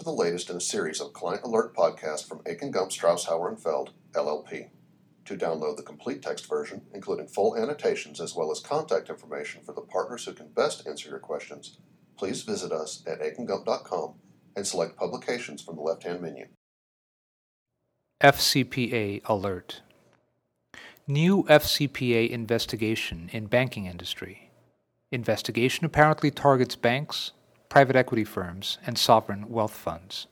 the latest in a series of Client Alert podcasts from Akin Gump Strauss Hauer & Feld, LLP. To download the complete text version, including full annotations as well as contact information for the partners who can best answer your questions, please visit us at akingump.com and select Publications from the left-hand menu. FCPA Alert. New FCPA investigation in banking industry. Investigation apparently targets banks, private equity firms, and sovereign wealth funds.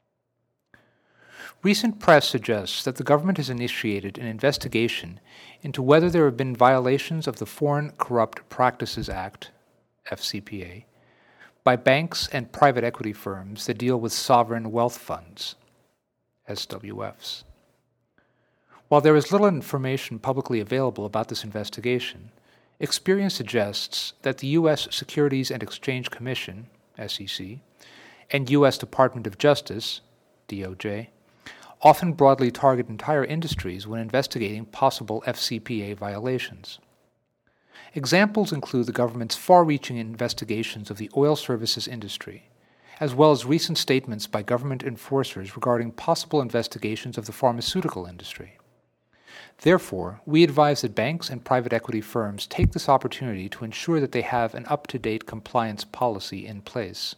Recent press suggests that the government has initiated an investigation into whether there have been violations of the Foreign Corrupt Practices Act, FCPA, by banks and private equity firms that deal with sovereign wealth funds, SWFs. While there is little information publicly available about this investigation, experience suggests that the U.S. Securities and Exchange Commission, SEC, and U.S. Department of Justice, DOJ, often broadly target entire industries when investigating possible FCPA violations. Examples include the government's far-reaching investigations of the oil services industry, as well as recent statements by government enforcers regarding possible investigations of the pharmaceutical industry. Therefore, we advise that banks and private equity firms take this opportunity to ensure that they have an up-to-date compliance policy in place.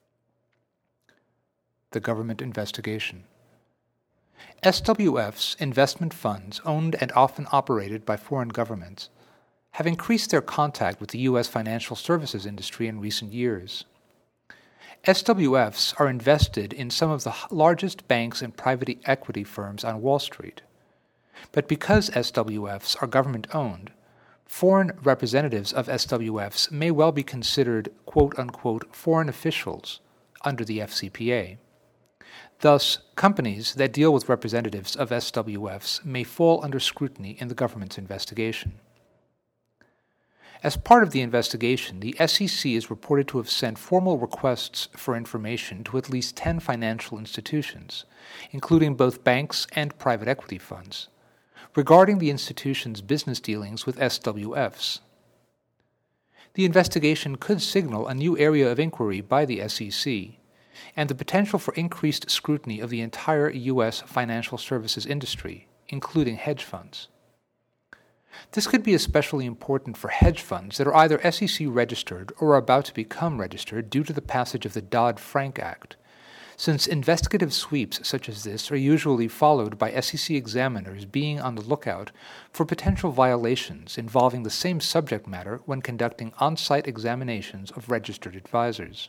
The government investigation. SWFs, investment funds owned and often operated by foreign governments, have increased their contact with the U.S. financial services industry in recent years. SWFs are invested in some of the largest banks and private equity firms on Wall Street. But because SWFs are government-owned, foreign representatives of SWFs may well be considered quote-unquote foreign officials under the FCPA. Thus, companies that deal with representatives of SWFs may fall under scrutiny in the government's investigation. As part of the investigation, the SEC is reported to have sent formal requests for information to at least 10 financial institutions, including both banks and private equity funds, regarding the institution's business dealings with SWFs. The investigation could signal a new area of inquiry by the SEC and the potential for increased scrutiny of the entire U.S. financial services industry, including hedge funds. This could be especially important for hedge funds that are either SEC registered or are about to become registered due to the passage of the Dodd-Frank Act, since investigative sweeps such as this are usually followed by SEC examiners being on the lookout for potential violations involving the same subject matter when conducting on-site examinations of registered advisors.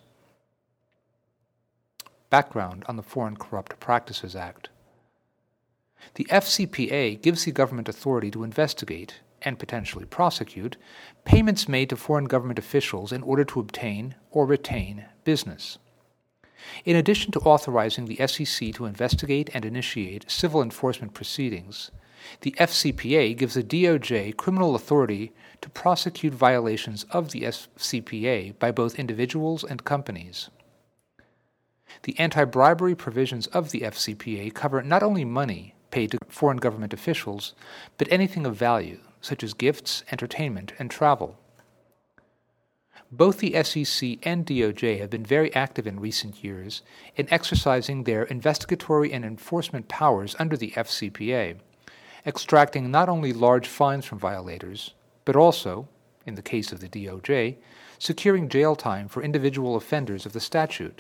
Background on the Foreign Corrupt Practices Act. The FCPA gives the government authority to investigate, and potentially prosecute, payments made to foreign government officials in order to obtain or retain business. In addition to authorizing the SEC to investigate and initiate civil enforcement proceedings, the FCPA gives the DOJ criminal authority to prosecute violations of the FCPA by both individuals and companies. The anti-bribery provisions of the FCPA cover not only money paid to foreign government officials, but anything of value, such as gifts, entertainment, and travel. Both the SEC and DOJ have been very active in recent years in exercising their investigatory and enforcement powers under the FCPA, extracting not only large fines from violators, but also, in the case of the DOJ, securing jail time for individual offenders of the statute.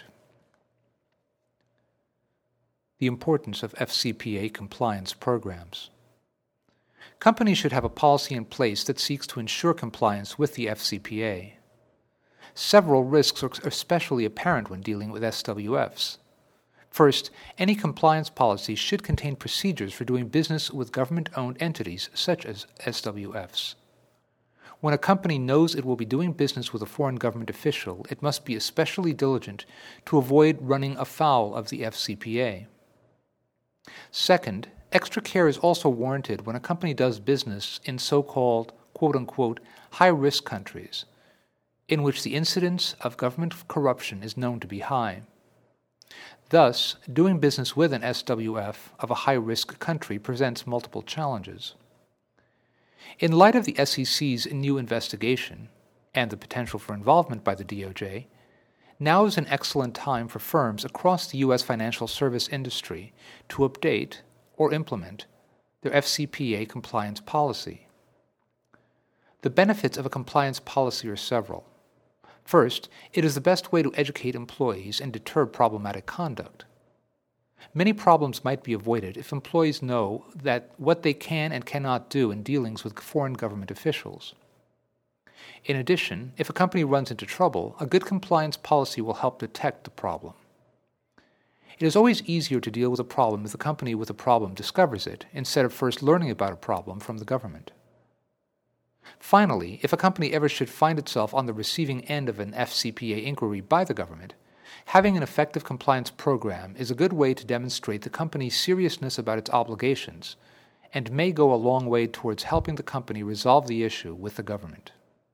The importance of FCPA compliance programs. Companies should have a policy in place that seeks to ensure compliance with the FCPA. Several risks are especially apparent when dealing with SWFs. First, any compliance policy should contain procedures for doing business with government-owned entities such as SWFs. When a company knows it will be doing business with a foreign government official, it must be especially diligent to avoid running afoul of the FCPA. Second, extra care is also warranted when a company does business in so-called, quote-unquote, high-risk countries, in which the incidence of government corruption is known to be high. Thus, doing business with an SWF of a high-risk country presents multiple challenges. In light of the SEC's new investigation, and the potential for involvement by the DOJ, Now is an excellent time for firms across the U.S. financial service industry to update or implement their FCPA compliance policy. The benefits of a compliance policy are several. First, it is the best way to educate employees and deter problematic conduct. Many problems might be avoided if employees know that what they can and cannot do in dealings with foreign government officials. In addition, if a company runs into trouble, a good compliance policy will help detect the problem. It is always easier to deal with a problem if the company with a problem discovers it, instead of first learning about a problem from the government. Finally, if a company ever should find itself on the receiving end of an FCPA inquiry by the government, having an effective compliance program is a good way to demonstrate the company's seriousness about its obligations and may go a long way towards helping the company resolve the issue with the government.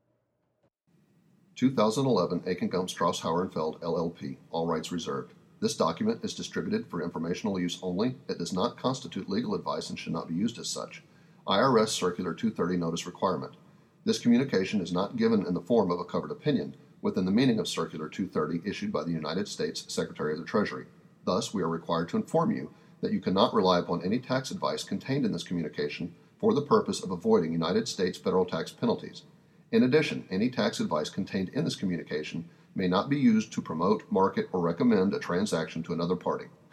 2011 Akin Gump Strauss Hauer & Feld, LLP, all rights reserved. This document is distributed for informational use only. It does not constitute legal advice and should not be used as such. IRS Circular 230 Notice Requirement. This communication is not given in the form of a covered opinion within the meaning of Circular 230 issued by the United States Secretary of the Treasury. Thus, we are required to inform you that you cannot rely upon any tax advice contained in this communication for the purpose of avoiding United States federal tax penalties. In addition, any tax advice contained in this communication may not be used to promote, market, or recommend a transaction to another party.